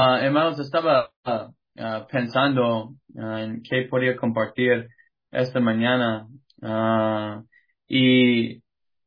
Hermanos, estaba pensando en qué podía compartir esta mañana y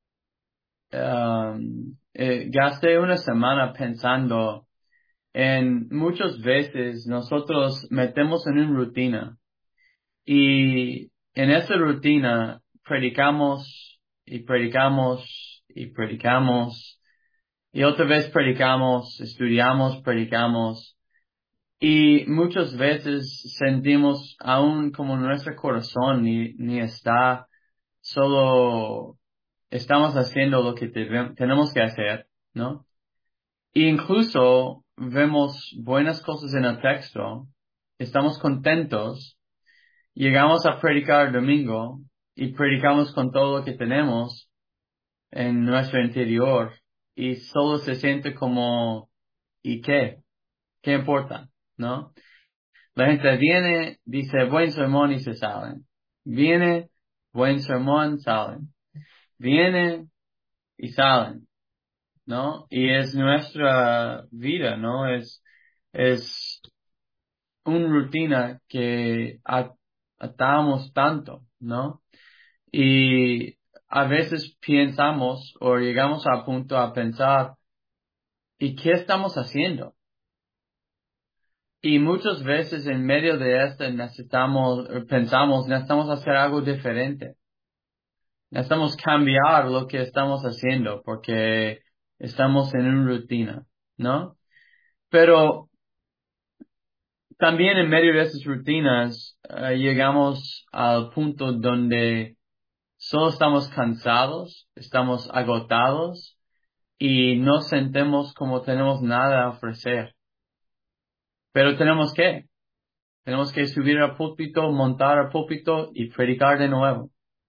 gasté una semana pensando en muchas veces nosotros metemos en una rutina y en esa rutina predicamos y predicamos y predicamos y otra vez predicamos, estudiamos, predicamos. Y muchas veces sentimos aún como nuestro corazón ni está, solo estamos haciendo lo que tenemos que hacer, ¿no? E incluso vemos buenas cosas en el texto, estamos contentos, llegamos a predicar el domingo y predicamos con todo lo que tenemos en nuestro interior y solo se siente como, ¿y qué? ¿Qué importa? ¿No? La gente viene, dice buen sermón y se salen. Viene, buen sermón, salen. Viene y salen, ¿no? Y es nuestra vida, ¿no? Es una rutina que atamos tanto, ¿no? Y a veces pensamos o llegamos a punto a pensar, ¿y qué estamos haciendo? Y muchas veces en medio de esto pensamos, necesitamos hacer algo diferente. Necesitamos cambiar lo que estamos haciendo porque estamos en una rutina, ¿no? Pero también en medio de esas rutinas llegamos al punto donde solo estamos cansados, estamos agotados y no sentimos como tenemos nada a ofrecer. Pero tenemos que subir al púlpito, montar al púlpito y predicar de nuevo.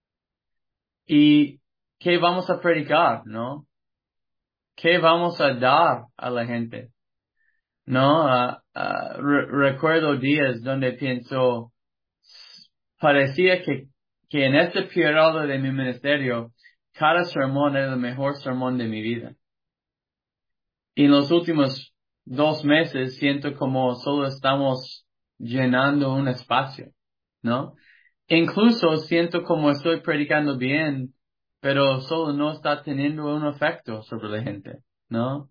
¿Y qué vamos a predicar, no? ¿Qué vamos a dar a la gente? ¿No? Recuerdo días donde pienso, parecía que en este periodo de mi ministerio, cada sermón era el mejor sermón de mi vida. Y en los últimos 2 meses siento como solo estamos llenando un espacio, ¿no? Incluso siento como estoy predicando bien, pero solo no está teniendo un efecto sobre la gente, ¿no?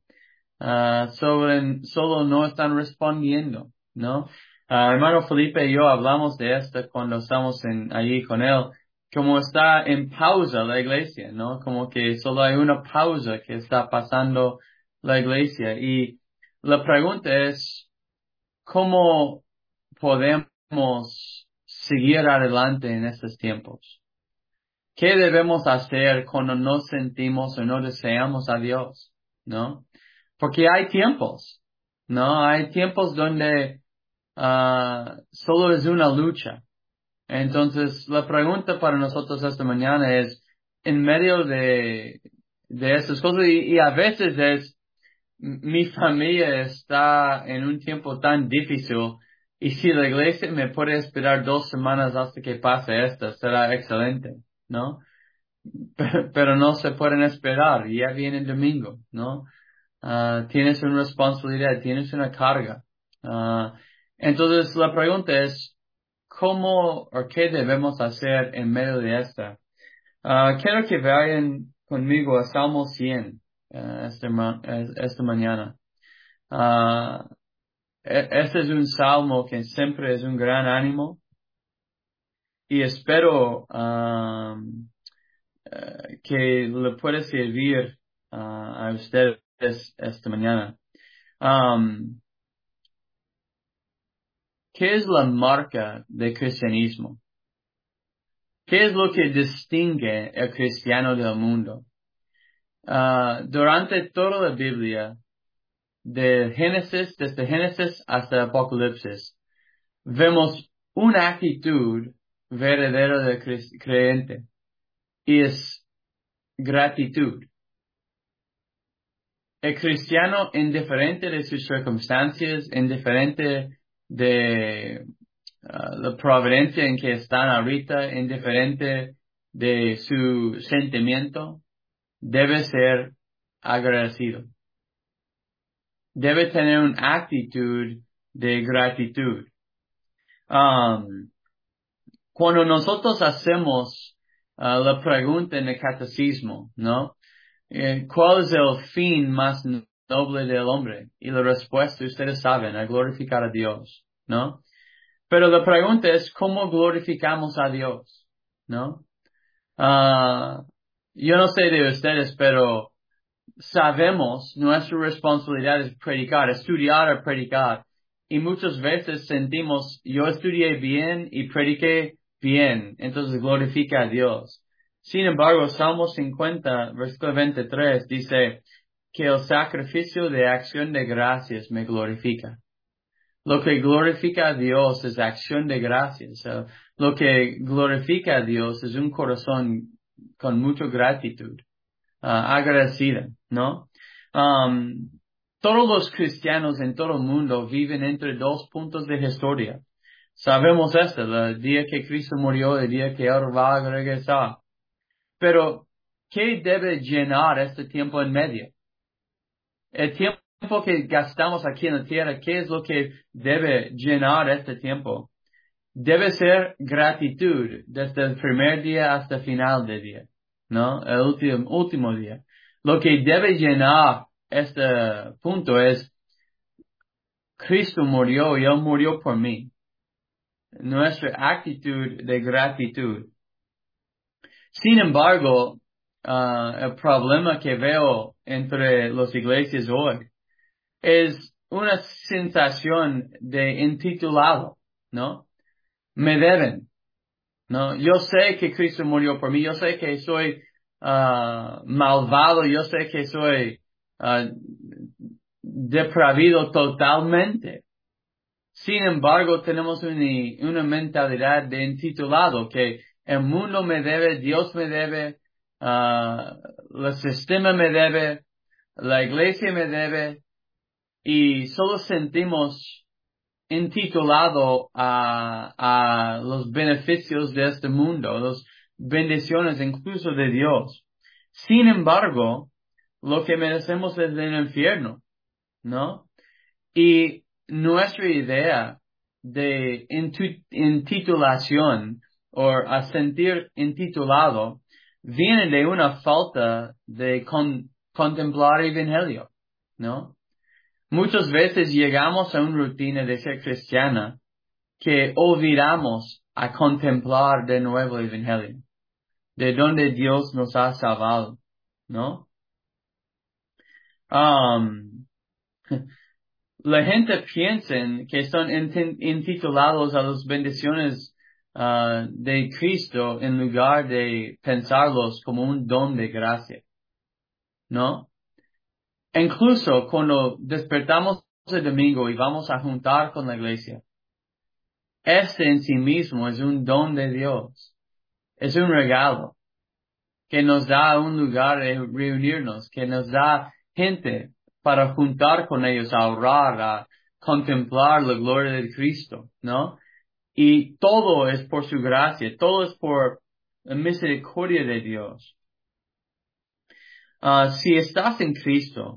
Solo no están respondiendo, ¿no? Hermano Felipe y yo hablamos de esto cuando estamos allí con él, como está en pausa la iglesia, ¿no? Como que solo hay una pausa que está pasando la iglesia. Y la pregunta es, ¿cómo podemos seguir adelante en estos tiempos? ¿Qué debemos hacer cuando no sentimos o no deseamos a Dios? ¿No? Porque hay tiempos, ¿no? Hay tiempos donde solo es una lucha. Entonces, la pregunta para nosotros esta mañana es, en medio de esas cosas, y a veces es, mi familia está en un tiempo tan difícil, y si la iglesia me puede esperar 2 semanas hasta que pase esto, será excelente, ¿no? Pero no se pueden esperar, ya viene el domingo, ¿no? Tienes una responsabilidad, tienes una carga. Ah, entonces la pregunta es, ¿cómo o qué debemos hacer en medio de esta? Quiero que vayan conmigo a Salmo 100 esta mañana. Ah, este es un salmo que siempre es un gran ánimo y espero que le pueda servir a ustedes esta mañana. Um, ¿Qué es la marca del cristianismo? ¿Qué es lo que distingue el cristiano del mundo? Durante toda la Biblia, desde Génesis hasta Apocalipsis, vemos una actitud verdadera del creyente y es gratitud. El cristiano, indiferente de sus circunstancias, indiferente de la providencia en que están ahorita, indiferente de su sentimiento, debe ser agradecido. debe tener una actitud de gratitud. Cuando nosotros hacemos la pregunta en el catecismo, ¿no? ¿Cuál es el fin más noble del hombre? Y la respuesta, ustedes saben, a glorificar a Dios, ¿no? Pero la pregunta es, ¿cómo glorificamos a Dios? ¿No? Yo no sé de ustedes, pero sabemos nuestra responsabilidad es predicar, estudiar o predicar. Y muchas veces sentimos, yo estudié bien y prediqué bien, entonces glorifica a Dios. Sin embargo, Salmo 50, versículo 23 dice que el sacrificio de acción de gracias me glorifica. Lo que glorifica a Dios es acción de gracias. Lo que glorifica a Dios es un corazón con mucha gratitud, agradecida, ¿no? Todos los cristianos en todo el mundo viven entre dos puntos de historia. Sabemos esto, el día que Cristo murió, el día que Él va a regresar. Pero, ¿qué debe llenar este tiempo en medio? El tiempo que gastamos aquí en la tierra, ¿qué es lo que debe llenar este tiempo? Debe ser gratitud desde el primer día hasta el final del día, ¿no? El último día. Lo que debe llenar este punto es, Cristo murió y Él murió por mí. Nuestra actitud de gratitud. Sin embargo, el problema que veo entre las iglesias hoy es una sensación de intitulado, ¿no? Me deben, ¿no? Yo sé que Cristo murió por mí, yo sé que soy malvado, yo sé que soy depravido totalmente. Sin embargo, tenemos una mentalidad de intitulado, que el mundo me debe, Dios me debe, el sistema me debe, la iglesia me debe, y solo sentimos intitulado a los beneficios de este mundo, las bendiciones incluso de Dios. Sin embargo, lo que merecemos es el infierno, ¿no? Y nuestra idea de intitulación o a sentir intitulado viene de una falta de contemplar el evangelio, ¿no? Muchas veces llegamos a una rutina de ser cristiana que olvidamos a contemplar de nuevo el evangelio, de donde Dios nos ha salvado, ¿no? La gente piensa que están intitulados a las bendiciones de Cristo en lugar de pensarlos como un don de gracia, ¿no? Incluso cuando despertamos el domingo y vamos a juntar con la iglesia, este en sí mismo es un don de Dios, es un regalo que nos da un lugar de reunirnos, que nos da gente para juntar con ellos, a orar, a contemplar la gloria de Cristo, ¿no? Y todo es por su gracia, todo es por la misericordia de Dios. Si estás en Cristo,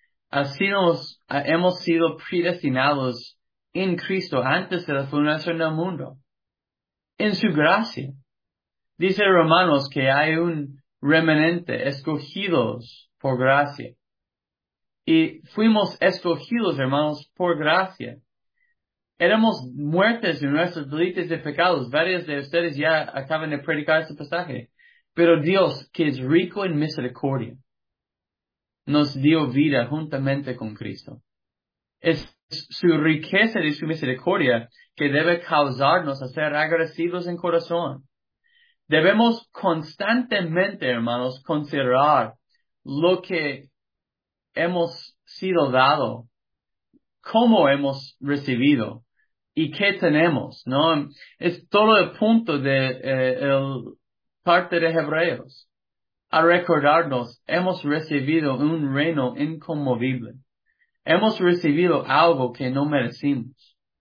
hemos sido predestinados en Cristo antes de la fundación del mundo, en su gracia. Dice Romanos que hay un remanente, escogidos por gracia. Y fuimos escogidos, hermanos, por gracia. Éramos muertes en nuestros delitos de pecados. Varios de ustedes ya acaban de predicar este pasaje. Pero Dios, que es rico en misericordia, nos dio vida juntamente con Cristo. Es su riqueza y su misericordia que debe causarnos a ser agradecidos en corazón. Debemos constantemente, hermanos, considerar lo que hemos sido dado, cómo hemos recibido y qué tenemos, ¿no? Es todo el punto de el parte de Hebreos. A recordarnos, hemos recibido un reino inconmovible. Hemos recibido algo que no merecimos.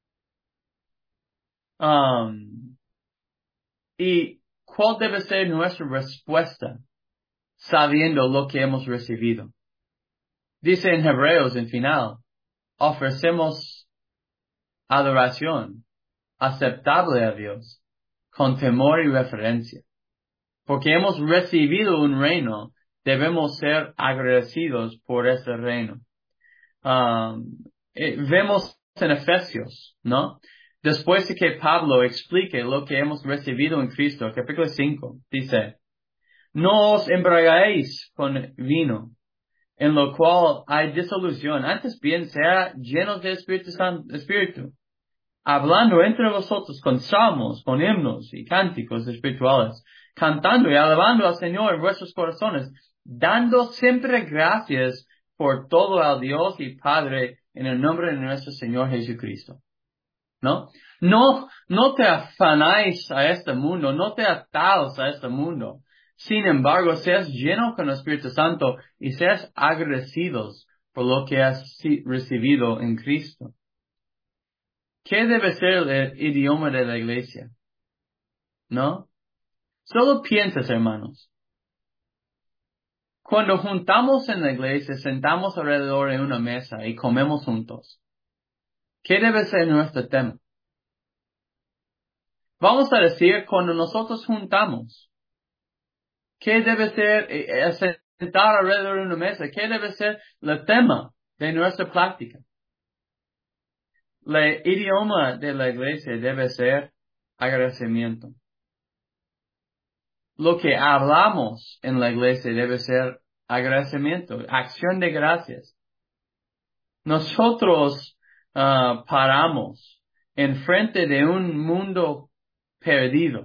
¿Y cuál debe ser nuestra respuesta sabiendo lo que hemos recibido? Dice en Hebreos, en final, ofrecemos adoración aceptable a Dios con temor y reverencia. Porque hemos recibido un reino, debemos ser agradecidos por ese reino. Vemos en Efesios, ¿no? Después de que Pablo explique lo que hemos recibido en Cristo, capítulo 5, dice, no os embriaguéis con vino, en lo cual hay disolución, antes bien sea llenos de Espíritu, hablando entre vosotros con salmos, con himnos y cánticos espirituales, cantando y alabando al Señor en vuestros corazones, dando siempre gracias por todo al Dios y Padre en el nombre de nuestro Señor Jesucristo. ¿No? No te afanáis a este mundo, no te atáis a este mundo. Sin embargo, seas lleno con el Espíritu Santo y seas agradecidos por lo que has recibido en Cristo. ¿Qué debe ser el idioma de la iglesia? ¿No? Solo piensas, hermanos. Cuando juntamos en la iglesia, sentamos alrededor de una mesa y comemos juntos. ¿Qué debe ser nuestro tema? Vamos a decir, cuando nosotros juntamos, ¿qué debe ser sentar alrededor de una mesa? ¿Qué debe ser el tema de nuestra práctica? El idioma de la iglesia debe ser agradecimiento. Lo que hablamos en la iglesia debe ser agradecimiento, acción de gracias. Nosotros paramos en frente de un mundo perdido.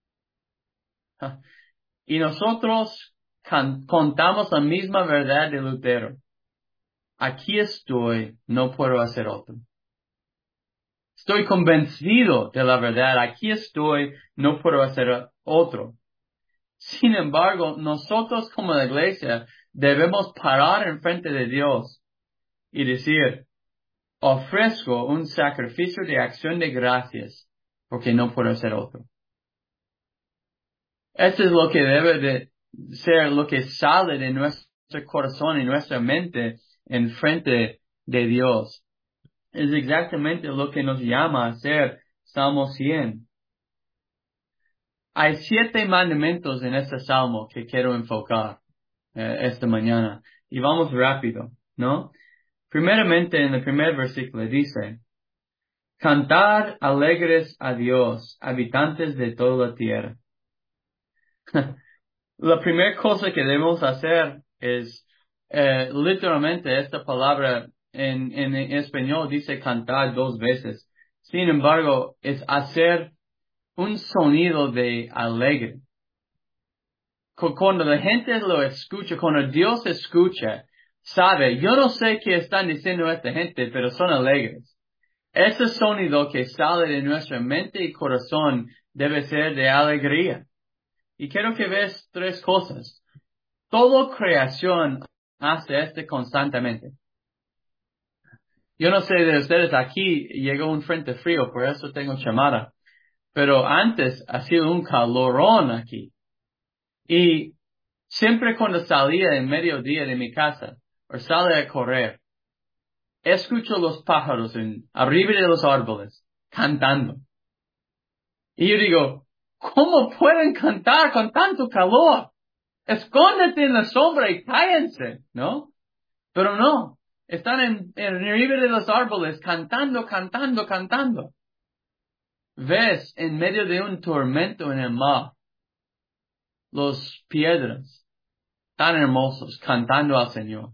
Y nosotros contamos la misma verdad de Lutero. Aquí estoy, no puedo hacer otro. Estoy convencido de la verdad. Aquí estoy, no puedo hacer otro. Sin embargo, nosotros como la iglesia debemos parar en frente de Dios y decir, ofrezco un sacrificio de acción de gracias porque no puedo hacer otro. Eso es lo que debe de ser, lo que sale de nuestro corazón y nuestra mente en frente de Dios. Es exactamente lo que nos llama a hacer Salmo 100. Hay 7 mandamientos en este salmo que quiero enfocar esta mañana. Y vamos rápido, ¿no? Primeramente, en el primer versículo dice, cantad alegres a Dios, habitantes de toda la tierra. La primera cosa que debemos hacer es, literalmente esta palabra en español dice cantar 2 veces. Sin embargo, es hacer un sonido de alegre. Cuando la gente lo escucha, cuando Dios escucha, sabe, yo no sé qué están diciendo esta gente, pero son alegres. Ese sonido que sale de nuestra mente y corazón debe ser de alegría. Y quiero que veas 3 cosas. Toda creación hace esto constantemente. Yo no sé de ustedes, aquí llegó un frente frío, por eso tengo chamara. Pero antes ha sido un calorón aquí. Y siempre cuando salía en mediodía de mi casa, o sale a correr, escucho los pájaros arriba de los árboles, cantando. Y yo digo, ¿cómo pueden cantar con tanto calor? Escóndete en la sombra y cállense, ¿no? Pero no, están arriba de los árboles cantando, cantando, cantando. Ves en medio de un tormento en el mar, los piedras tan hermosos cantando al Señor.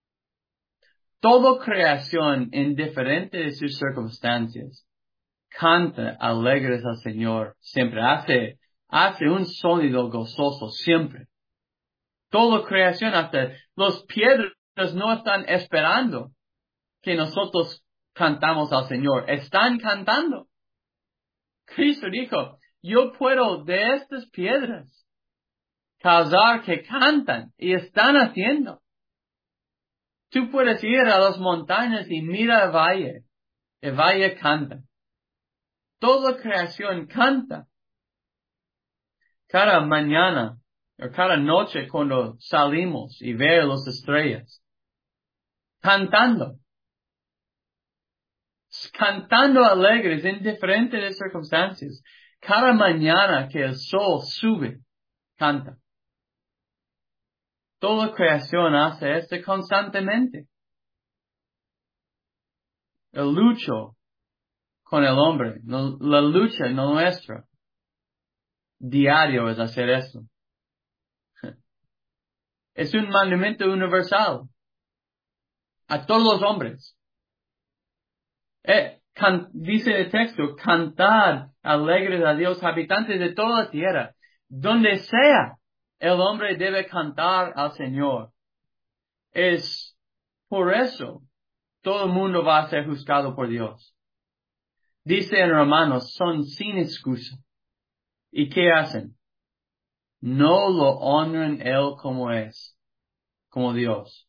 Toda creación, indiferente de sus circunstancias, canta alegres al Señor siempre. Hace un sonido gozoso siempre. Toda creación, hasta los piedras no están esperando que nosotros cantamos al Señor. Están cantando. Cristo dijo, yo puedo de estas piedras causar que cantan y están haciendo. Tú puedes ir a las montañas y mira el valle. El valle canta. Toda creación canta. Cada mañana o cada noche cuando salimos y vemos las estrellas. Cantando. cantando alegres en diferentes circunstancias. Cada mañana que el sol sube, canta. Toda creación hace esto constantemente. El lucho con el hombre, la lucha no nuestra, diario es hacer eso. Es un mandamiento universal a todos los hombres. Dice el texto, cantad alegres a Dios, habitantes de toda la tierra. Donde sea, el hombre debe cantar al Señor. Es por eso todo el mundo va a ser juzgado por Dios. Dice en Romanos, son sin excusa. ¿Y qué hacen? No lo honran Él como es, como Dios.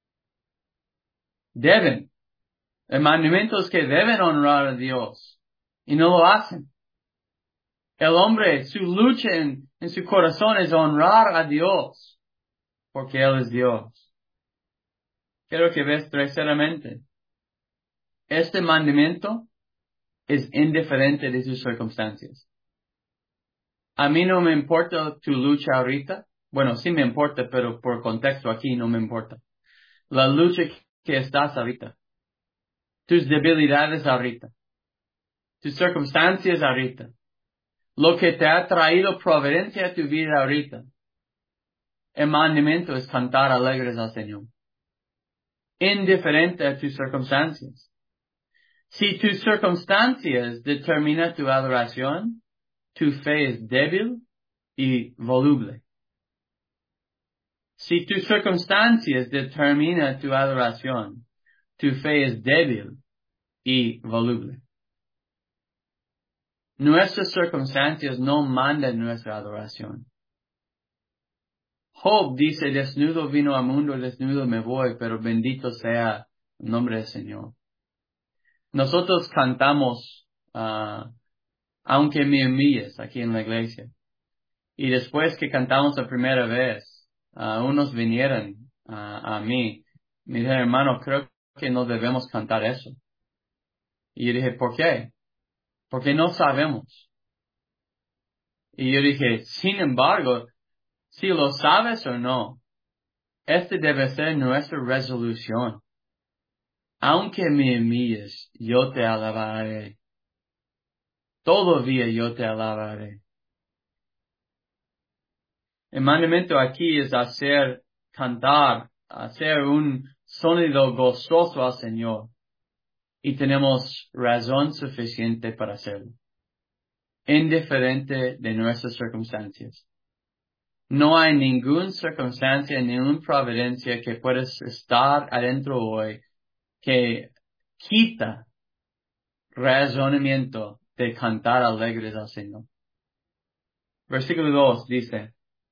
Deben. El mandamiento es que deben honrar a Dios. Y no lo hacen. El hombre, su lucha en su corazón es honrar a Dios. Porque Él es Dios. Quiero que veas terceramente. Este mandamiento es indiferente de sus circunstancias. A mí no me importa tu lucha ahorita. Bueno, sí me importa, pero por contexto aquí no me importa. La lucha que estás ahorita. Tus debilidades ahorita. Tus circunstancias ahorita. Lo que te ha traído providencia a tu vida ahorita. El mandamiento es cantar alegres al Señor. Indiferente a tus circunstancias. Si tus circunstancias determinan tu adoración, tu fe es débil y voluble. Si tus circunstancias determinan tu adoración, tu fe es débil y voluble. Nuestras circunstancias no mandan nuestra adoración. Job dice, desnudo vino al mundo, desnudo me voy, pero bendito sea el nombre del Señor. Nosotros cantamos, aunque me humilles, aquí en la iglesia. Y después que cantamos la primera vez, unos vinieron a mí, me dijeron, hermano, creo que no debemos cantar eso. Y yo dije, ¿por qué? Porque no sabemos. Y yo dije, sin embargo, si lo sabes o no, este debe ser nuestra resolución. Aunque me humilles, yo te alabaré. Todavía yo te alabaré. El mandamiento aquí es cantar, hacer un sonido gozoso al Señor. Y tenemos razón suficiente para hacerlo. Indiferente de nuestras circunstancias. No hay ninguna circunstancia, ninguna providencia que puedas estar adentro hoy que quita razonamiento de cantar alegres al Señor. Versículo 2 dice,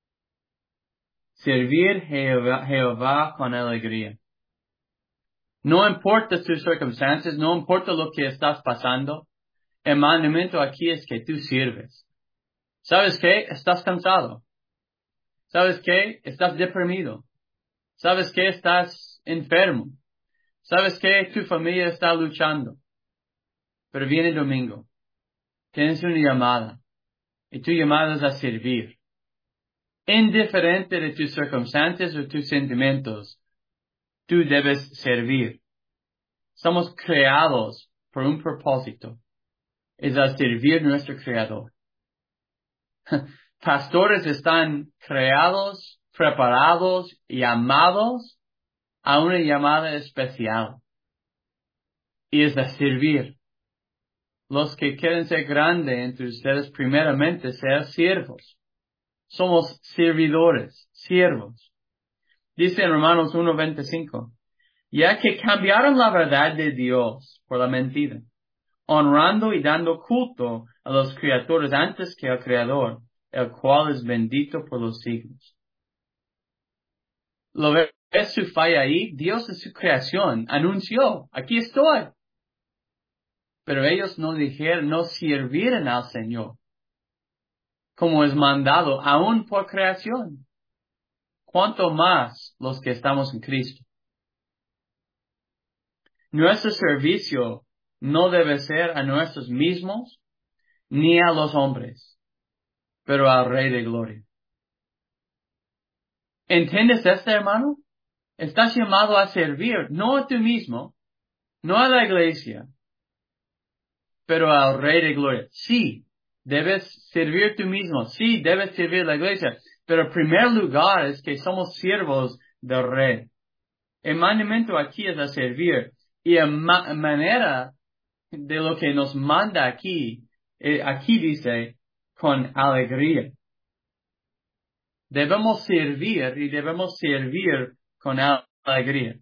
servir Jehová con alegría. No importa tus circunstancias, no importa lo que estás pasando, el mandamiento aquí es que tú sirves. ¿Sabes qué? Estás cansado. ¿Sabes qué? Estás deprimido. ¿Sabes qué? Estás enfermo. ¿Sabes qué? Tu familia está luchando. Pero viene el domingo. Tienes una llamada. Y tu llamada es a servir. Indiferente de tus circunstancias o tus sentimientos, tú debes servir. Somos creados por un propósito. Es a servir a nuestro Creador. Pastores están creados, preparados y llamados a una llamada especial. Y es a servir. Los que quieren ser grandes entre ustedes, primeramente, sean siervos. Somos servidores, siervos. Dice en Romanos 1:25, ya que cambiaron la verdad de Dios por la mentira, honrando y dando culto a los criaturas antes que al Creador, el cual es bendito por los siglos. ¿Lo ves su falla ahí? Dios en su creación anunció, aquí estoy. Pero ellos no dijeron, no sirvieron al Señor, como es mandado, aún por creación. ¿Cuánto más los que estamos en Cristo? Nuestro servicio no debe ser a nosotros mismos ni a los hombres, pero al Rey de Gloria. ¿Entiendes esto, hermano? Estás llamado a servir, no a ti mismo, no a la iglesia, pero al Rey de Gloria. Sí, debes servir tú mismo. Sí, debes servir la iglesia. Pero en primer lugar es que somos siervos del Rey. El mandamiento aquí es a servir. Y en manera de lo que nos manda aquí, aquí dice, con alegría. Debemos servir y debemos servir con alegría.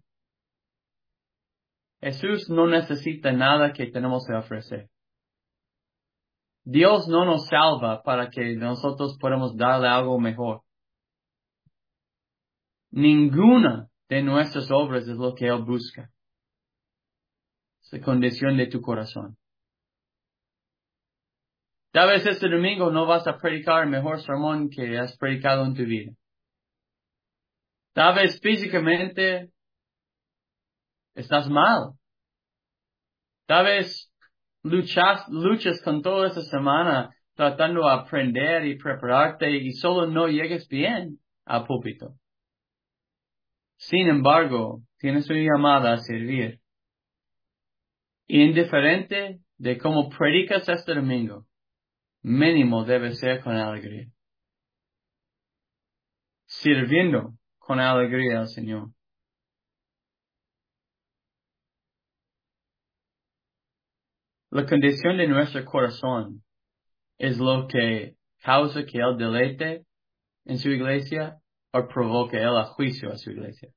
Jesús no necesita nada que tenemos que ofrecer. Dios no nos salva para que nosotros podamos darle algo mejor. Ninguna de nuestras obras es lo que Él busca. Es la condición de tu corazón. Tal vez este domingo no vas a predicar el mejor sermón que has predicado en tu vida. Tal vez físicamente estás mal. Tal vez luchas con toda esta semana tratando de aprender y prepararte y solo no llegues bien al púlpito. Sin embargo, tienes una llamada a servir. Indiferente de cómo predicas este domingo, mínimo debe ser con alegría. Sirviendo con alegría al Señor. La condición de nuestro corazón es lo que causa que Él deleite en su iglesia o provoque Él a juicio a su iglesia.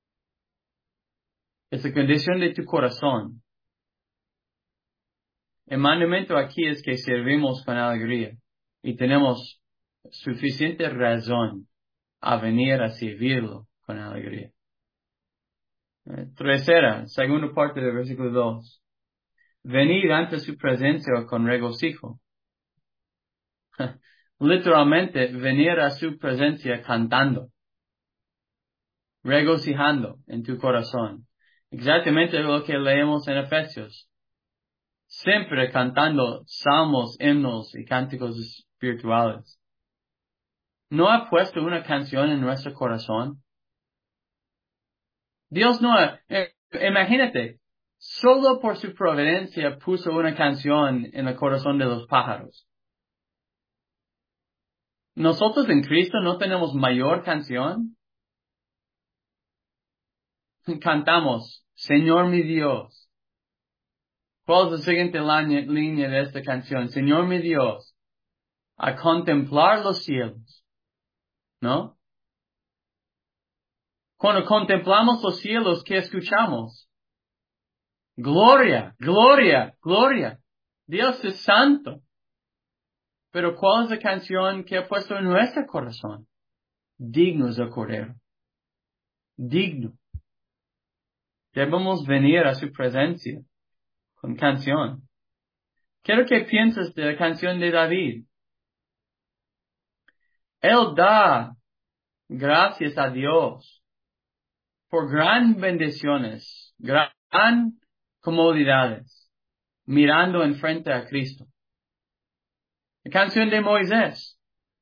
Es la condición de tu corazón. El mandamiento aquí es que servimos con alegría y tenemos suficiente razón a venir a servirlo con alegría. Tercera, segunda parte del versículo 2. Venir ante su presencia con regocijo. Literalmente, venir a su presencia cantando, regocijando en tu corazón. Exactamente lo que leemos en Efesios. Siempre cantando salmos, himnos y cánticos espirituales. ¿No ha puesto una canción en nuestro corazón? Dios no, imagínate, solo por su providencia puso una canción en el corazón de los pájaros. ¿Nosotros en Cristo no tenemos mayor canción? Cantamos, Señor mi Dios. ¿Cuál es la siguiente línea de esta canción? Señor mi Dios, a contemplar los cielos, ¿no? Cuando contemplamos los cielos, ¿qué escuchamos? Gloria, gloria, gloria. Dios es santo. Pero ¿cuál es la canción que ha puesto en nuestro corazón? Digno es el Cordero. Digno. Debemos venir a su presencia con canción. Quiero que pienses de la canción de David. Él da gracias a Dios por gran bendiciones, gran comodidades, mirando enfrente a Cristo. La canción de Moisés.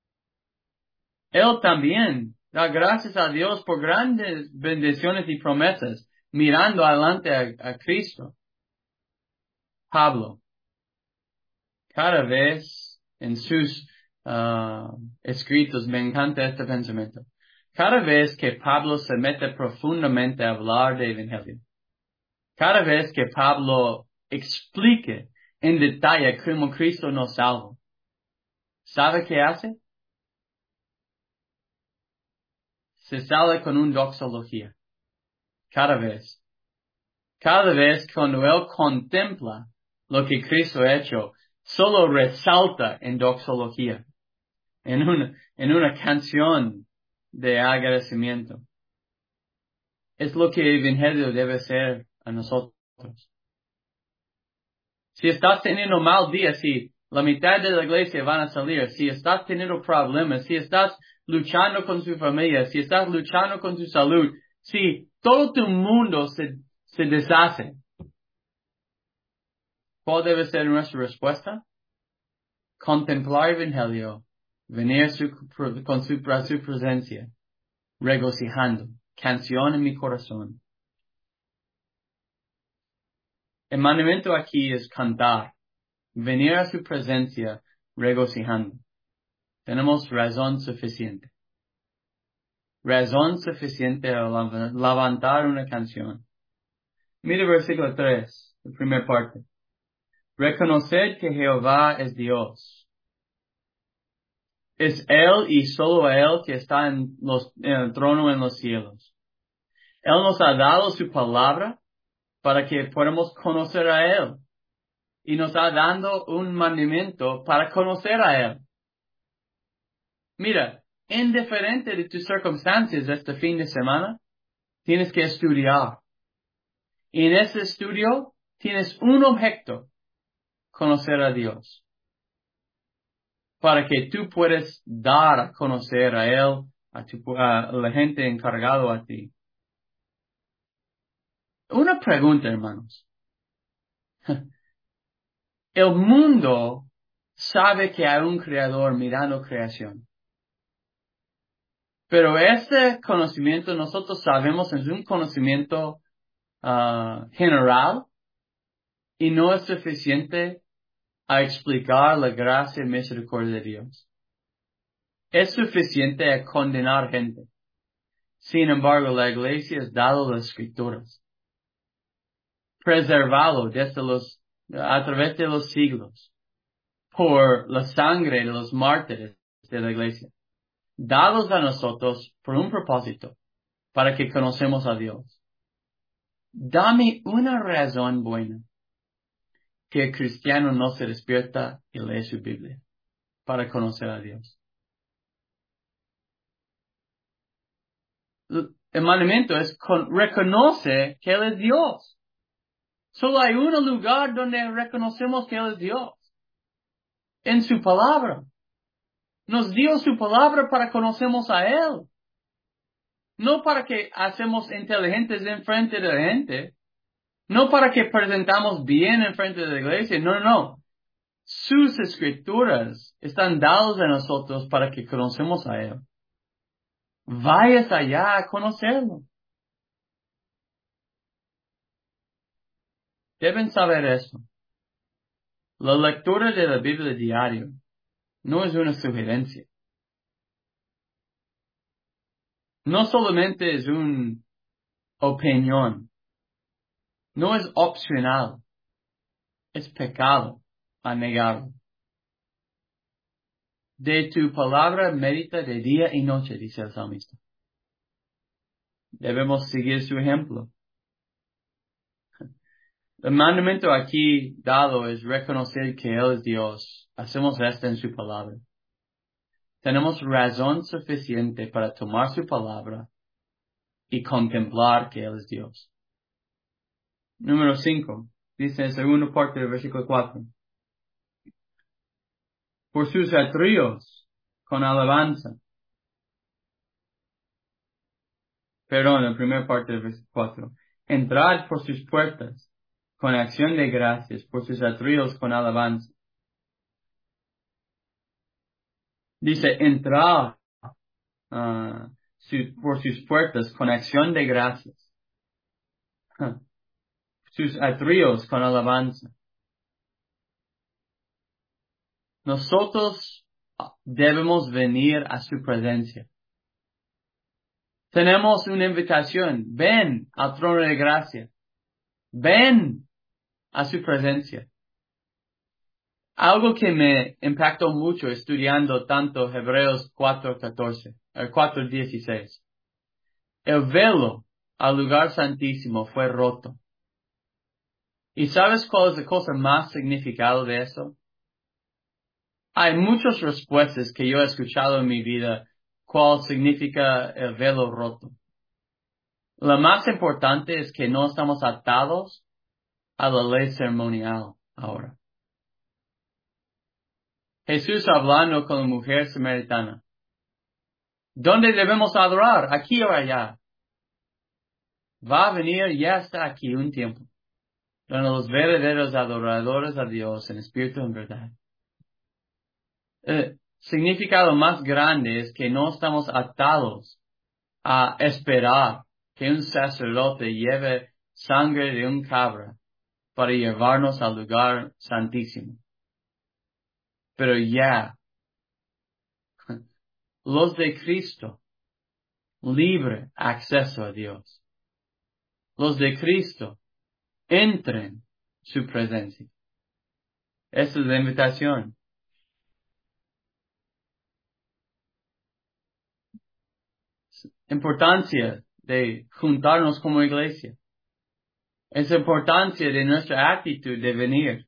Él también da gracias a Dios por grandes bendiciones y promesas, mirando adelante a Cristo. Pablo, cada vez en sus escritos, me encanta este pensamiento. Cada vez que Pablo se mete profundamente a hablar del Evangelio, cada vez que Pablo explique en detalle cómo Cristo nos salva, ¿sabe qué hace? Se sale con una doxología. Cada vez. Cada vez cuando él contempla lo que Cristo ha hecho, solo resalta en doxología, en una canción de agradecimiento. Es lo que el Evangelio debe ser a nosotros. Si estás teniendo un mal día, si la mitad de la iglesia van a salir, si estás teniendo problemas, si estás luchando con tu familia, si estás luchando con tu salud, si todo tu mundo se deshace, ¿Cuál debe ser nuestra respuesta? Contemplar el Evangelio, venir a su presencia, regocijando, canción en mi corazón. El mandamiento aquí es cantar, venir a su presencia, regocijando. Tenemos razón suficiente. Razón suficiente a levantar una canción. Mira el versículo 3, la primera parte. Reconocer que Jehová es Dios. Es Él y solo Él que está en el trono en los cielos. Él nos ha dado su palabra para que podamos conocer a Él. Y nos ha dado un mandamiento para conocer a Él. Mira, indiferente de tus circunstancias este fin de semana, tienes que estudiar. Y en ese estudio tienes un objeto, conocer a Dios. Para que tú puedas dar a conocer a Él, a la gente encargada a ti. Una pregunta, hermanos. El mundo sabe que hay un creador mirando creación. Pero este conocimiento nosotros sabemos es un conocimiento general y no es suficiente a explicar la gracia y misericordia de Dios. Es suficiente a condenar gente. Sin embargo, la iglesia es dado las escrituras. Preservado a través de los siglos. Por la sangre de los mártires de la iglesia. Dados a nosotros por un propósito. Para que conocemos a Dios. Dame una razón buena. Que el cristiano no se despierta y lee su Biblia. Para conocer a Dios. El mandamiento es reconoce que Él es Dios. Solo hay un lugar donde reconocemos que Él es Dios. En su palabra. Nos dio su palabra para conocernos a Él. No para que hacemos inteligentes en frente de la gente. No para que presentamos bien en frente de la iglesia. No. Sus escrituras están dadas a nosotros para que conocemos a Él. Vayas allá a conocerlo. Deben saber eso. La lectura de la Biblia diario no es una sugerencia. No solamente es una opinión. No es opcional. Es pecado a negarlo. De tu palabra medita de día y noche, dice el salmista. Debemos seguir su ejemplo. El mandamiento aquí dado es reconocer que Él es Dios. Hacemos esto en su palabra. Tenemos razón suficiente para tomar su palabra y contemplar que Él es Dios. Número 5. Dice en segunda parte del versículo 4. Por sus atrios con alabanza. Perdón, en primera parte del versículo 4. Entrad por sus puertas con acción de gracias, por sus atrios con alabanza. Dice, entrad por sus puertas con acción de gracias. Sus atrios con alabanza. Nosotros debemos venir a su presencia. Tenemos una invitación. Ven al trono de gracia. Ven a su presencia. Algo que me impactó mucho estudiando tanto Hebreos 4:14, 4:16. El velo al lugar santísimo fue roto. ¿Y sabes cuál es la cosa más significada de eso? Hay muchas respuestas que yo he escuchado en mi vida cuál significa el velo roto. La más importante es que no estamos atados a la ley ceremonial ahora. Jesús hablando con la mujer samaritana. ¿Dónde debemos adorar? ¿Aquí o allá? Va a venir, ya está aquí un tiempo. donde los verdaderos adoradores a Dios en espíritu y en verdad. El significado más grande es que no estamos atados a esperar que un sacerdote lleve sangre de un cabra para llevarnos al lugar santísimo. Pero ya, los de Cristo, libre acceso a Dios. Los de Cristo, entren su presencia. Esa es la invitación. Importancia de juntarnos como iglesia. Es importancia de nuestra actitud de venir.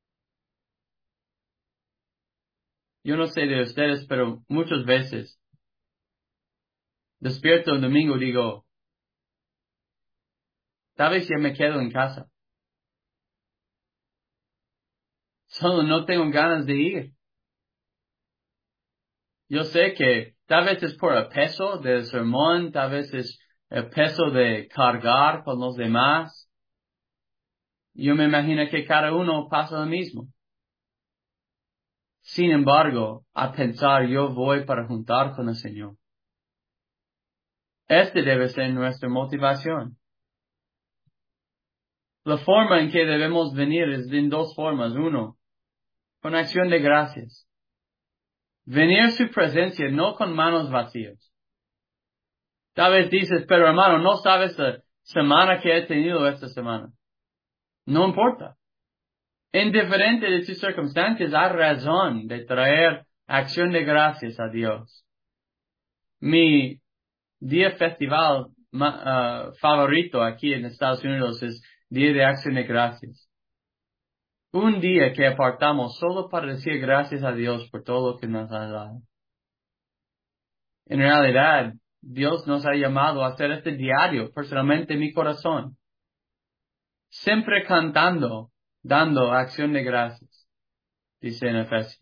Yo no sé de ustedes, pero muchas veces despierto el domingo y digo, tal vez ya me quedo en casa. Solo no tengo ganas de ir. Yo sé que tal vez es por el peso del sermón, tal vez es el peso de cargar con los demás. Yo me imagino que cada uno pasa lo mismo. Sin embargo, a pensar yo voy para juntar con el Señor. Este debe ser nuestra motivación. La forma en que debemos venir es en dos formas. Uno, con acción de gracias. Venir a su presencia no con manos vacías. Tal vez dices, pero hermano, no sabes la semana que he tenido esta semana. No importa. Indiferente de tus circunstancias, hay razón de traer acción de gracias a Dios. Mi día festival favorito aquí en Estados Unidos es Día de Acción de Gracias. Un día que apartamos solo para decir gracias a Dios por todo lo que nos ha dado. En realidad, Dios nos ha llamado a hacer este diario, personalmente en mi corazón. Siempre cantando, dando acción de gracias, dice en Efesios.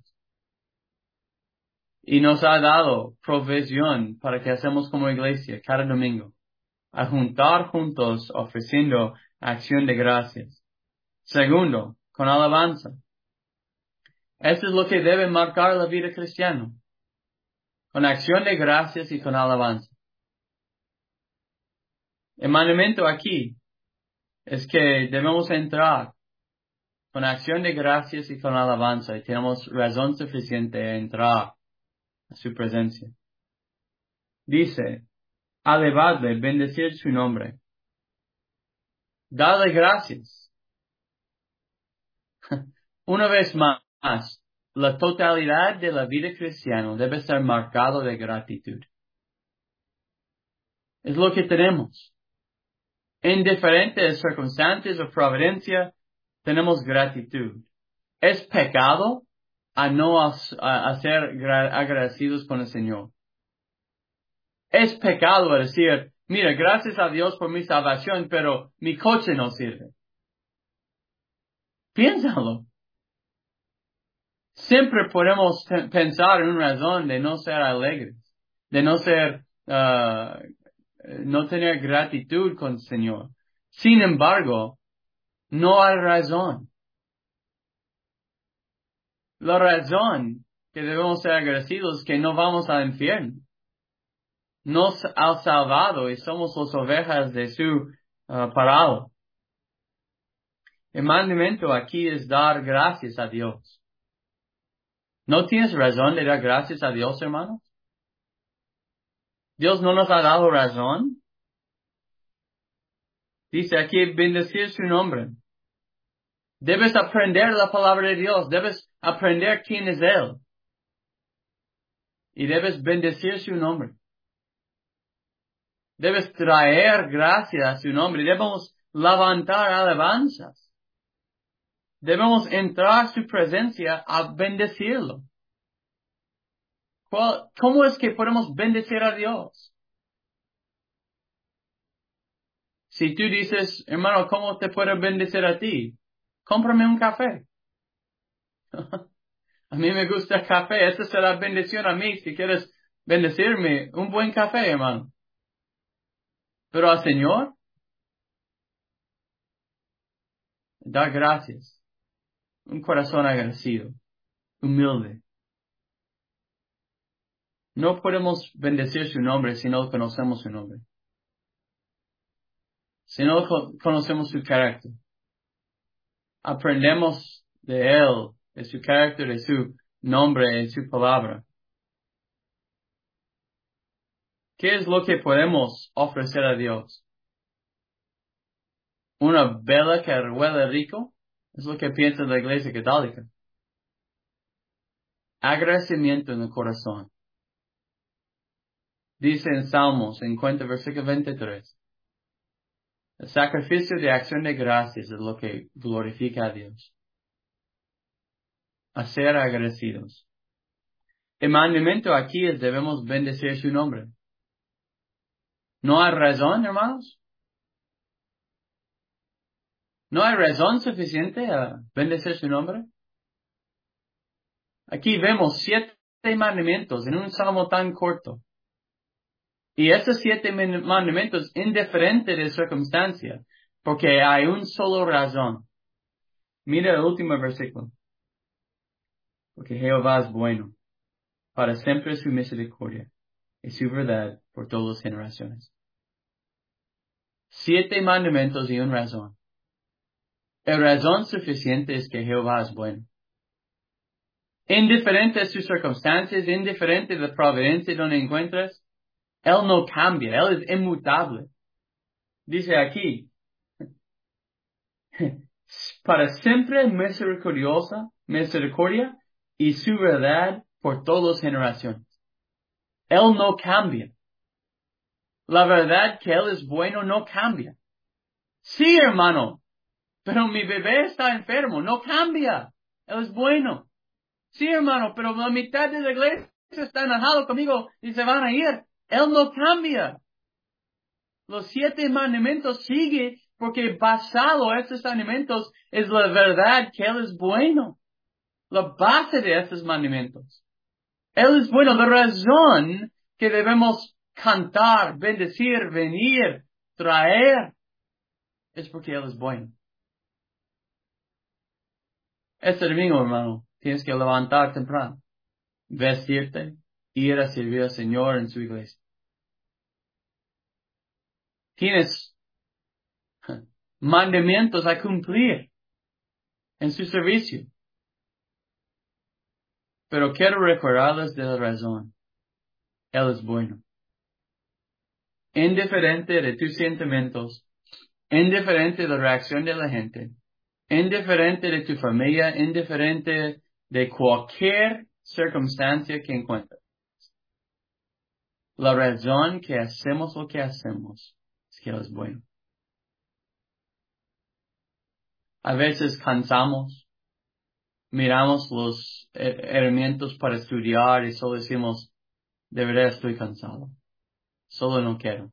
Y nos ha dado provisión para que hacemos como iglesia cada domingo, a juntar juntos ofreciendo acción de gracias. Segundo, con alabanza. Esto es lo que debe marcar la vida cristiana, con acción de gracias y con alabanza. El mandamiento aquí es que debemos entrar con acción de gracias y con alabanza, y tenemos razón suficiente de entrar a su presencia. Dice, alabadle, bendecir su nombre. Dale gracias. Una vez más, la totalidad de la vida cristiana debe ser marcado de gratitud. Es lo que tenemos. En diferentes circunstancias o providencia, tenemos gratitud. Es pecado a no ser agradecidos con el Señor. Es pecado decir, mira, gracias a Dios por mi salvación, pero mi coche no sirve. Piénsalo. Siempre podemos pensar en una razón de no ser alegres, de no ser, no tener gratitud con el Señor. Sin embargo, no hay razón. La razón que debemos ser agradecidos es que no vamos al infierno. Nos ha salvado y somos las ovejas de su parado. El mandamiento aquí es dar gracias a Dios. ¿No tienes razón de dar gracias a Dios, hermanos? ¿Dios no nos ha dado razón? Dice aquí, bendecir su nombre. Debes aprender la palabra de Dios. Debes aprender quién es Él. Y debes bendecir su nombre. Debes traer gracias a su nombre. Debemos levantar alabanzas. Debemos entrar a su presencia a bendecirlo. ¿Cómo es que podemos bendecir a Dios? Si tú dices, hermano, ¿cómo te puedo bendecir a ti? Cómprame un café. A mí me gusta el café. Esta será bendición a mí si quieres bendecirme. Un buen café, hermano. Pero al Señor, Dar gracias. Un corazón agradecido, humilde. No podemos bendecir su nombre si no conocemos su nombre. Si no conocemos su carácter. Aprendemos de Él, de su carácter, de su nombre, de su palabra. ¿Qué es lo que podemos ofrecer a Dios? ¿Una vela que huele rico? Es lo que piensa la Iglesia Católica. Agradecimiento en el corazón. Dice en Salmos 50, versículo 23. El sacrificio de acción de gracias es lo que glorifica a Dios. A ser agradecidos. El mandamiento aquí es debemos bendecir su nombre. ¿No hay razón, hermanos? ¿No hay razón suficiente a bendecir su nombre? Aquí vemos 7 mandamientos en un salmo tan corto. Y esos 7 mandamientos indiferentes de circunstancia, porque hay un solo razón. Mira el último versículo. Porque Jehová es bueno, para siempre su misericordia y su verdad por todas las generaciones. 7 mandamientos y una razón. La razón suficiente es que Jehová es bueno. Indiferente a sus circunstancias, indiferente a la providencia donde encuentras, Él no cambia, Él es inmutable. Dice aquí, para siempre misericordia y su verdad por todas las generaciones. Él no cambia. La verdad que Él es bueno no cambia. Sí, hermano, pero mi bebé está enfermo, no cambia. Él es bueno. Sí, hermano, pero la mitad de la iglesia está enojado conmigo y se van a ir. Él no cambia. Los 7 mandamientos sigue porque basado en estos mandamientos es la verdad que Él es bueno. La base de estos mandamientos. Él es bueno. La razón que debemos cantar, bendecir, venir, traer, es porque Él es bueno. Este domingo, hermano, tienes que levantar temprano, vestirte, ir a servir al Señor en su iglesia. Tienes mandamientos a cumplir en su servicio. Pero quiero recordarles de la razón. Él es bueno. Indiferente de tus sentimientos, indiferente de la reacción de la gente, indiferente de tu familia, indiferente de cualquier circunstancia que encuentres. La razón que hacemos lo que hacemos es que Él es bueno. A veces cansamos, miramos los herramientas para estudiar y solo decimos, de verdad estoy cansado. Solo no quiero.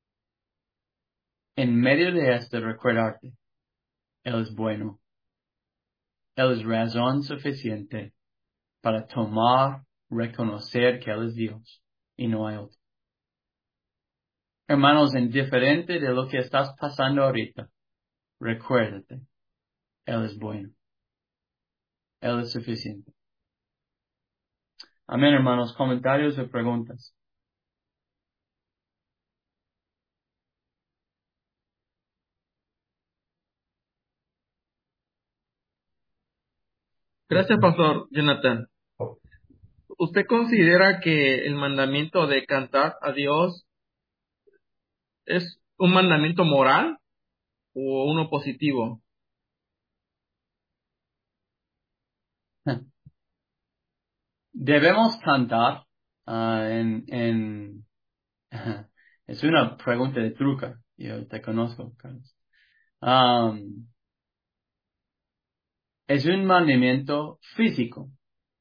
En medio de esto, recordarte, Él es bueno. Él es razón suficiente para tomar, reconocer que Él es Dios y no hay otro. Hermanos, indiferente de lo que estás pasando ahorita, recuérdate, Él es bueno. Él es suficiente. Amén, hermanos. Comentarios o preguntas. Gracias, Pastor Jonathan. ¿Usted considera que el mandamiento de cantar a Dios es un mandamiento moral o uno positivo? Debemos cantar es una pregunta de truca. Yo te conozco, Carlos. Es un mandamiento físico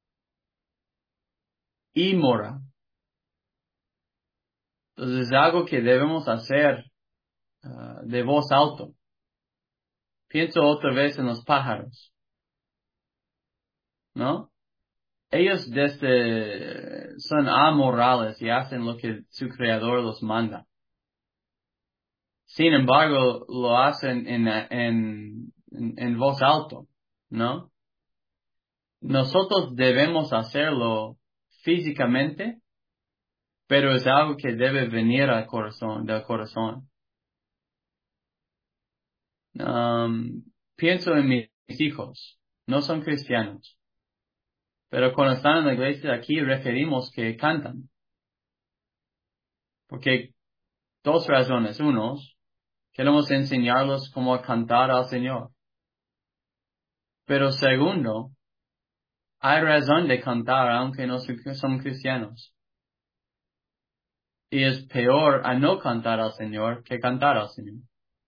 y moral. Entonces es algo que debemos hacer de voz alto. Pienso otra vez en los pájaros, ¿no? Ellos son amorales y hacen lo que su creador los manda. Sin embargo, lo hacen en voz alto, ¿no? Nosotros debemos hacerlo físicamente, pero es algo que debe venir del corazón. Pienso en mis hijos, no son cristianos, pero cuando están en la iglesia aquí requerimos que cantan, porque dos razones. Uno, queremos enseñarlos cómo cantar al Señor. Pero segundo, hay razón de cantar aunque no son cristianos. Y es peor a no cantar al Señor que cantar al Señor.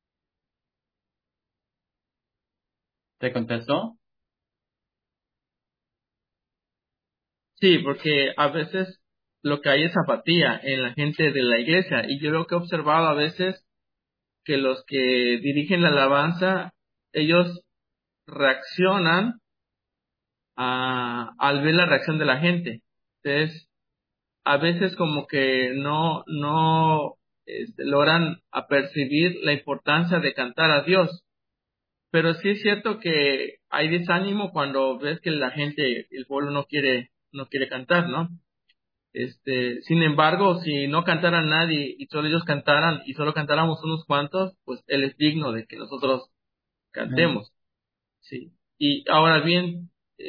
¿Te contestó? Sí, porque a veces lo que hay es apatía en la gente de la iglesia. Y yo lo que he observado a veces que los que dirigen la alabanza, ellos reaccionan al ver la reacción de la gente. Entonces, a veces como que no logran apercibir la importancia de cantar a Dios. Pero sí es cierto que hay desánimo cuando ves que la gente, el pueblo no quiere cantar, ¿no? Sin embargo, si no cantara nadie y solo ellos cantaran y solo cantáramos unos cuantos, pues él es digno de que nosotros Amén. cantemos, sí. Y ahora bien,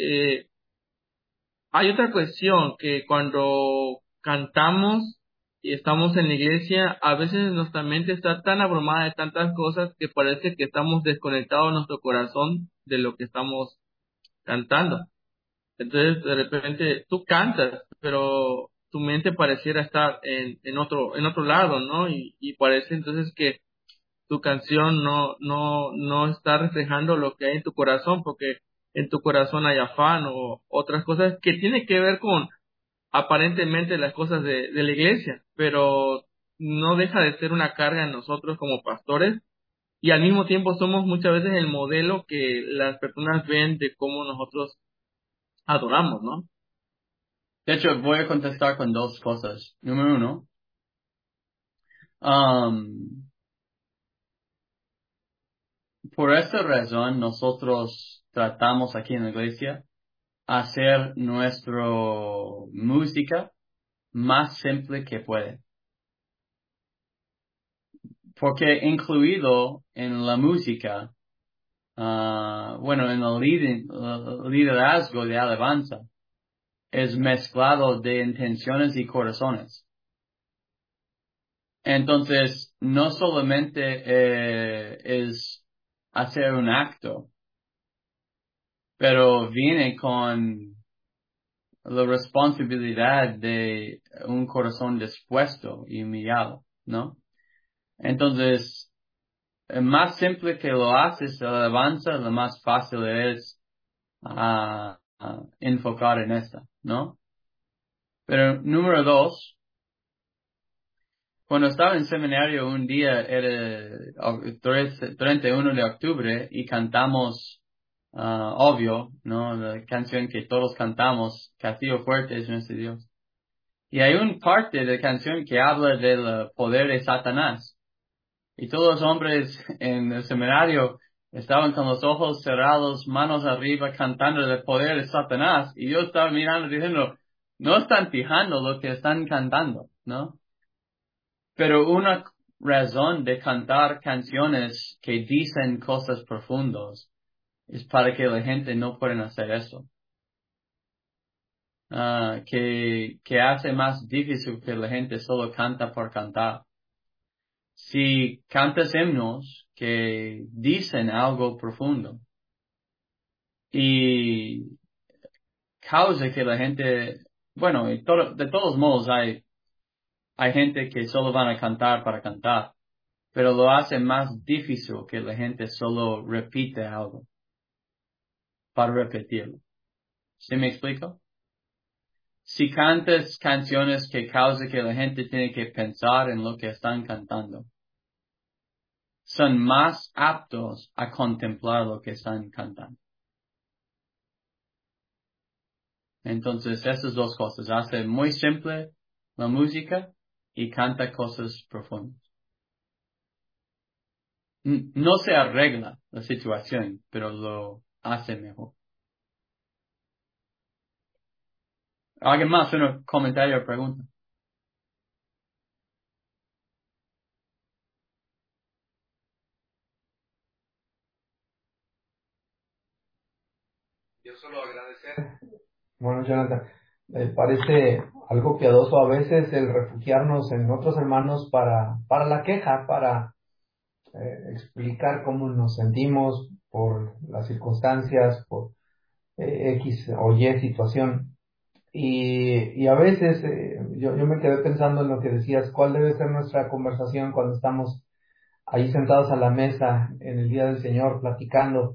hay otra cuestión que cuando cantamos y estamos en la iglesia, a veces nuestra mente está tan abrumada de tantas cosas que parece que estamos desconectados en nuestro corazón de lo que estamos cantando. Entonces, de repente, tú cantas, pero tu mente pareciera estar en otro lado, ¿no? Y parece entonces que tu canción no está reflejando lo que hay en tu corazón, porque en tu corazón hay afán o otras cosas que tienen que ver con aparentemente las cosas de la iglesia, pero no deja de ser una carga en nosotros como pastores y al mismo tiempo somos muchas veces el modelo que las personas ven de cómo nosotros adoramos, ¿no? De hecho, voy a contestar con dos cosas. Número uno, um, por esta razón nosotros tratamos aquí en la iglesia hacer nuestra música más simple que puede. Porque incluido en la música, bueno, en el liderazgo de alabanza, es mezclado de intenciones y corazones. Entonces, no solamente es hacer un acto, pero viene con la responsabilidad de un corazón dispuesto y humillado, ¿no? Entonces, más simple que lo haces, la alabanza, lo más fácil es enfocar en esta, ¿no? Pero número dos, cuando estaba en seminario un día era 31 de octubre y cantamos, obvio, ¿no? La canción que todos cantamos, Castillo Fuerte es nuestro Dios. Y hay una parte de la canción que habla del poder de Satanás. Y todos los hombres en el seminario estaban con los ojos cerrados, manos arriba, cantando el poder de Satanás. Y yo estaba mirando diciendo, no están fijando lo que están cantando, ¿no? Pero una razón de cantar canciones que dicen cosas profundas es para que la gente no pueda hacer eso. Que hace más difícil que la gente solo canta por cantar. Si cantas himnos que dicen algo profundo y causa que la gente, bueno, de todos modos hay gente que solo van a cantar para cantar, pero lo hace más difícil que la gente solo repite algo para repetirlo. ¿Sí me explico? Si cantas canciones que causa que la gente tiene que pensar en lo que están cantando, son más aptos a contemplar lo que están cantando. Entonces, esas dos cosas. Hace muy simple la música y canta cosas profundas. No se arregla la situación, pero lo hace mejor. ¿Alguien más? ¿Un comentario o pregunta? Yo solo agradecer. Bueno, Jonathan, parece algo piadoso a veces el refugiarnos en otros hermanos para la queja, para explicar cómo nos sentimos por las circunstancias, por X o Y situación. Y a veces yo me quedé pensando en lo que decías, cuál debe ser nuestra conversación cuando estamos ahí sentados a la mesa en el día del Señor platicando.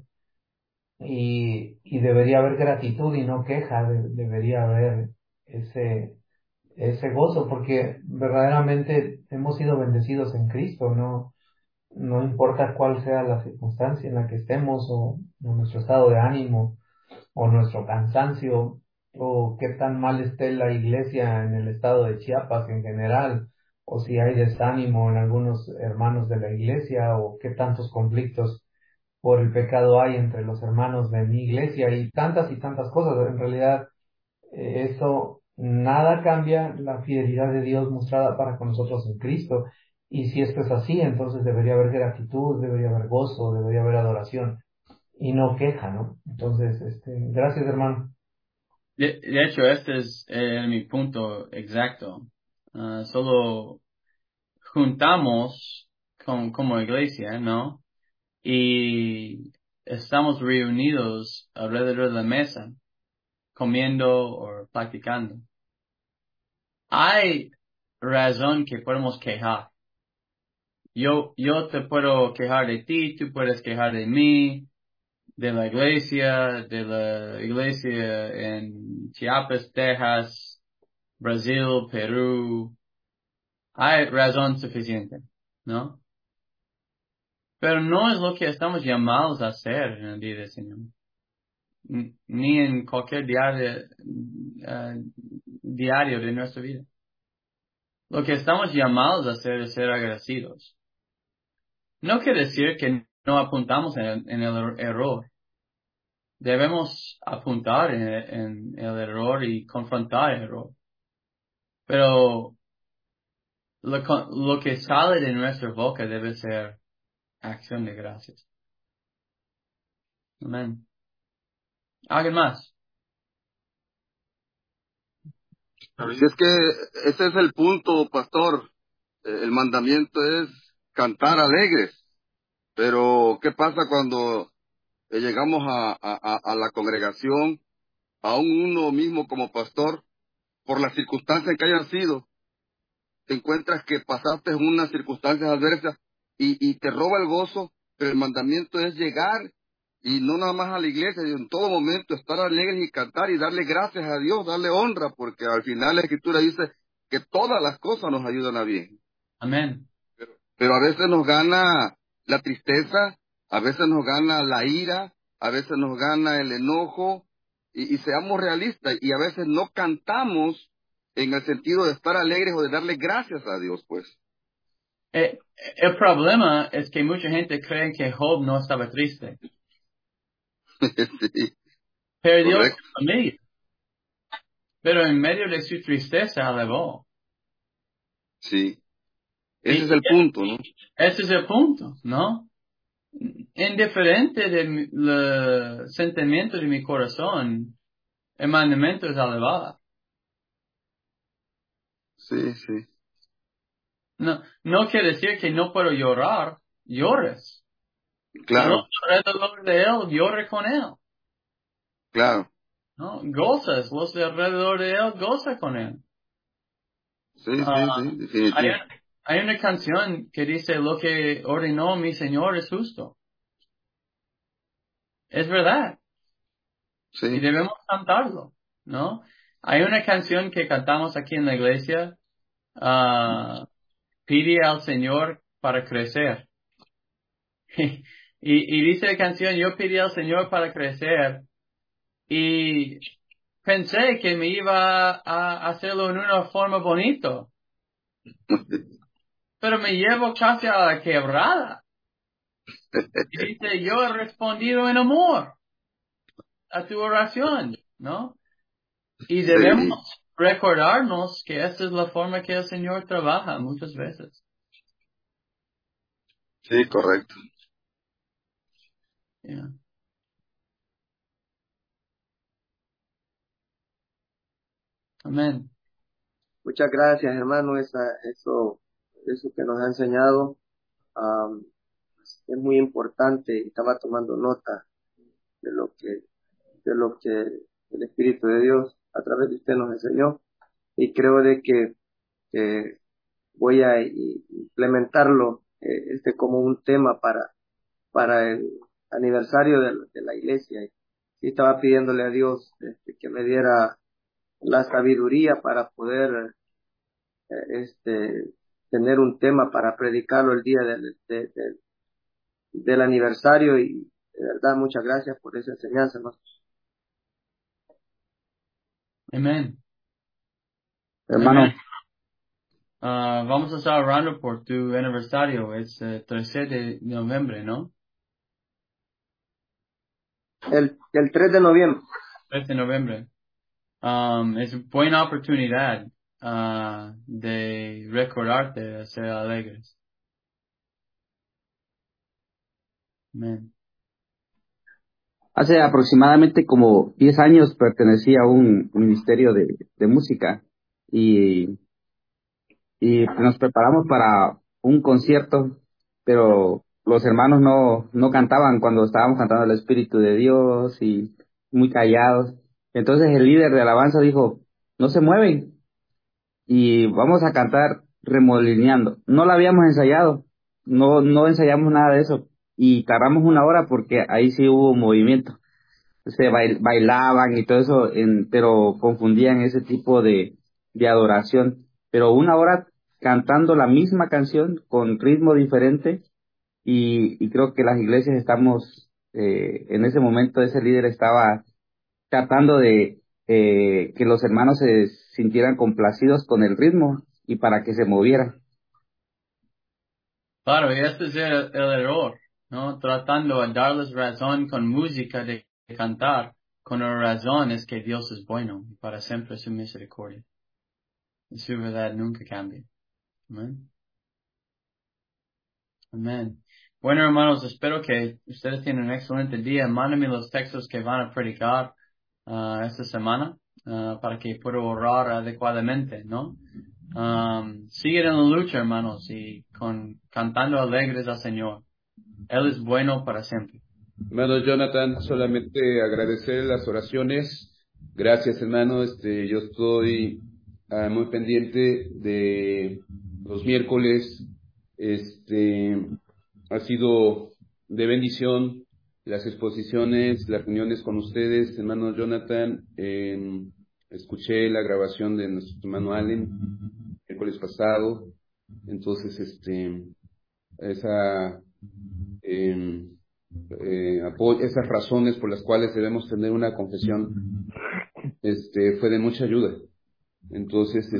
Y debería haber gratitud y no queja, debería haber ese, ese gozo, porque verdaderamente hemos sido bendecidos en Cristo, no importa cuál sea la circunstancia en la que estemos o nuestro estado de ánimo o nuestro cansancio o qué tan mal esté la iglesia en el estado de Chiapas en general o si hay desánimo en algunos hermanos de la iglesia o qué tantos conflictos por el pecado hay entre los hermanos de mi iglesia y tantas cosas. En realidad, eso nada cambia la fidelidad de Dios mostrada para con nosotros en Cristo. Y si esto es así, entonces debería haber gratitud, debería haber gozo, debería haber adoración y no queja, ¿no? Entonces, gracias, hermano. De hecho, este es mi punto exacto. Solo juntamos como iglesia, ¿no? Y estamos reunidos alrededor de la mesa, comiendo o platicando. Hay razón que podemos quejar. Yo te puedo quejar de ti, tú puedes quejar de mí, de la iglesia en Chiapas, Texas, Brasil, Perú. Hay razón suficiente, ¿no? Pero no es lo que estamos llamados a hacer en el día del Señor. Ni en cualquier diario de nuestra vida. Lo que estamos llamados a hacer es ser agradecidos. No quiere decir que no apuntamos en el error. Debemos apuntar en el error y confrontar el error. Pero lo que sale de nuestra boca debe ser acción de gracias. Amén. ¿Alguien más? Si es que ese es el punto, pastor. El mandamiento es cantar alegres. Pero, ¿qué pasa cuando llegamos a la congregación, aún uno mismo como pastor, por las circunstancias que hayan sido, te encuentras que pasaste unas circunstancias adversas y te roba el gozo, pero el mandamiento es llegar y no nada más a la iglesia, sino en todo momento estar alegres y cantar y darle gracias a Dios, darle honra, porque al final la Escritura dice que todas las cosas nos ayudan a bien. Amén. Pero a veces nos gana la tristeza, a veces nos gana la ira, a veces nos gana el enojo, y seamos realistas, y a veces no cantamos en el sentido de estar alegres o de darle gracias a Dios, pues. El problema es que mucha gente cree que Job no estaba triste. Sí, Perdió su correcto. familia. Pero en medio de su tristeza alabó. Sí, ese es Y el punto, ¿no? ese es el punto, ¿no? Indiferente de los sentimientos de mi corazón, el mandamiento es alabar. Sí, sí, No quiere decir que no puedo llorar, llores. Los claro, alrededor de él, llore con él. claro. ¿No? Gozas, los de alrededor de él, goza con él. Sí, Ah, sí, sí, hay, definitivo. hay una canción que dice, lo que ordenó mi Señor es justo. Es verdad. Y Sí, debemos cantarlo, ¿no? Hay una canción que cantamos aquí en la iglesia, pide al Señor para crecer. Y dice la canción, yo pedí al Señor para crecer y pensé que me iba a hacerlo en una forma bonito, pero me llevo casi a la quebrada. Y dice, yo he respondido en amor a tu oración, ¿no? Y debemos recordarnos que esta es la forma que el Señor trabaja muchas veces. Sí, correcto. Yeah. Amén. Muchas gracias, hermano. Eso que nos ha enseñado es muy importante. Estaba tomando nota de lo que el Espíritu de Dios a través de usted nos enseñó, y creo de que voy a implementarlo como un tema para el aniversario de la iglesia. Y estaba pidiéndole a Dios que me diera la sabiduría para poder tener un tema para predicarlo el día del aniversario, y de verdad muchas gracias por esa enseñanza, ¿no? Amén. Hermano, Amén. Vamos a estar orando por tu aniversario. Es 13 de noviembre, ¿no? El 3 de noviembre. 13 de noviembre. Es buena oportunidad de recordarte de ser alegres. Amén. hace aproximadamente como 10 años pertenecí a un ministerio de música y, y nos preparamos para un concierto, pero los hermanos no cantaban cuando estábamos cantando el Espíritu de Dios y muy callados. Entonces el líder de alabanza dijo, no se mueven y vamos a cantar remolineando. No la habíamos ensayado, no ensayamos nada de eso y tardamos una hora porque ahí sí hubo movimiento. Bailaban y todo eso, pero confundían ese tipo de adoración. Pero una hora cantando la misma canción con ritmo diferente y creo que las iglesias estamos, en ese momento ese líder estaba tratando de que los hermanos se sintieran complacidos con el ritmo y para que se movieran. Claro, y este es el error, ¿no? Tratando de darles razón con música de cantar, con la razón es que Dios es bueno y para siempre su misericordia. Y su verdad nunca cambia. Amén. Amén. Bueno, hermanos, espero que ustedes tengan un excelente día. Mándenme los textos que van a predicar esta semana para que pueda orar adecuadamente, ¿no? Siguen en la lucha, hermanos, y cantando alegres al Señor. Él es bueno para siempre. Hermano Jonathan, solamente agradecer las oraciones. Gracias, hermano. Yo estoy muy pendiente de los miércoles. Ha sido de bendición las exposiciones, las reuniones con ustedes, hermano Jonathan. Escuché la grabación de nuestro hermano Allen miércoles pasado. Entonces, esa esas razones por las cuales debemos tener una confesión, fue de mucha ayuda. Entonces,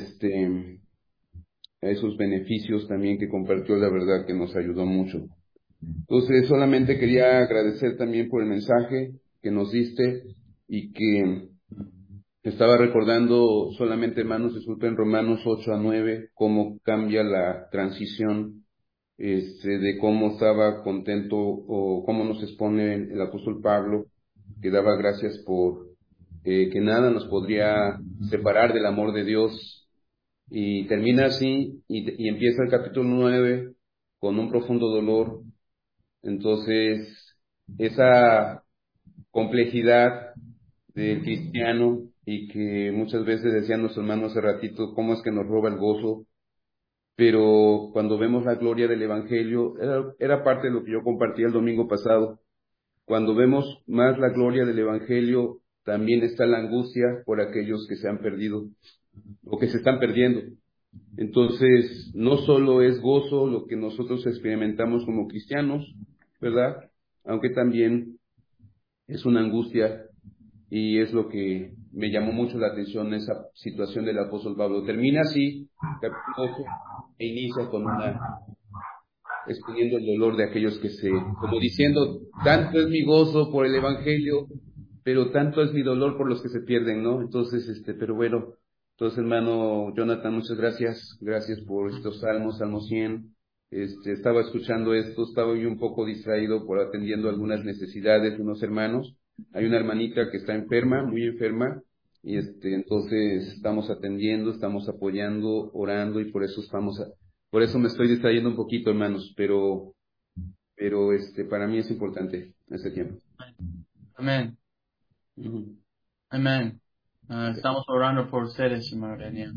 esos beneficios también que compartió, la verdad que nos ayudó mucho. Entonces, solamente quería agradecer también por el mensaje que nos diste y que estaba recordando solamente, hermanos, disculpen, Romanos 8-9, cómo cambia la transición de cómo estaba contento o cómo nos expone el apóstol Pablo, que daba gracias por que nada nos podría separar del amor de Dios, y termina así y empieza el capítulo 9 con un profundo dolor. Entonces, esa complejidad del cristiano, y que muchas veces decían nuestros hermanos hace ratito, cómo es que nos roba el gozo. Pero cuando vemos la gloria del Evangelio, era parte de lo que yo compartí el domingo pasado. Cuando vemos más la gloria del Evangelio, también está la angustia por aquellos que se han perdido o que se están perdiendo. Entonces, no solo es gozo lo que nosotros experimentamos como cristianos, ¿verdad? Aunque también es una angustia, y es lo que me llamó mucho la atención, esa situación del apóstol Pablo. Termina así, capítulo 8, e inicia con una exponiendo el dolor de aquellos que como diciendo, tanto es mi gozo por el Evangelio, pero tanto es mi dolor por los que se pierden, ¿no? Entonces, pero bueno, entonces, hermano Jonathan, muchas gracias por estos Salmo 100. Estaba escuchando esto, estaba yo un poco distraído por atendiendo algunas necesidades de unos hermanos. Hay una hermanita que está enferma, muy enferma, y entonces estamos atendiendo, estamos apoyando, orando, y por eso por eso me estoy distrayendo un poquito, hermanos, pero para mí es importante este tiempo. Amén. Ujú. Amén. Estamos orando por ustedes, hermano Daniel.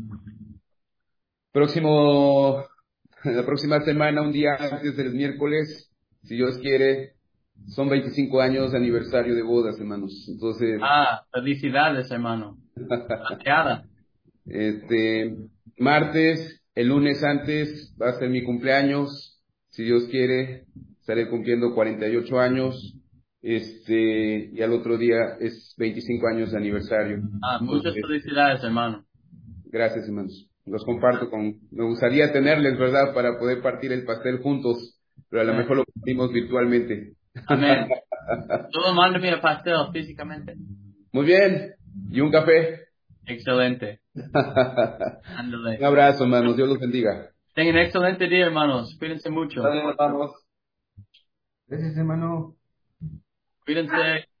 La próxima semana, un día antes del miércoles, si Dios quiere, son 25 años de aniversario de bodas, hermanos. Entonces, Felicidades, hermano. Gracias. Martes, el lunes antes, va a ser mi cumpleaños. Si Dios quiere, estaré cumpliendo 48 años. Y al otro día es 25 años de aniversario. Muchas felicidades, hermano. Gracias, hermanos. Los comparto me gustaría tenerles, ¿verdad?, para poder partir el pastel juntos, pero a lo mejor lo partimos virtualmente. Amén. Solo mándame el pastel físicamente. Muy bien. ¿Y un café? Excelente. Ándale. Un abrazo, hermanos. Dios los bendiga. Tengan un excelente día, hermanos. Cuídense mucho. Gracias, hermano. Cuídense.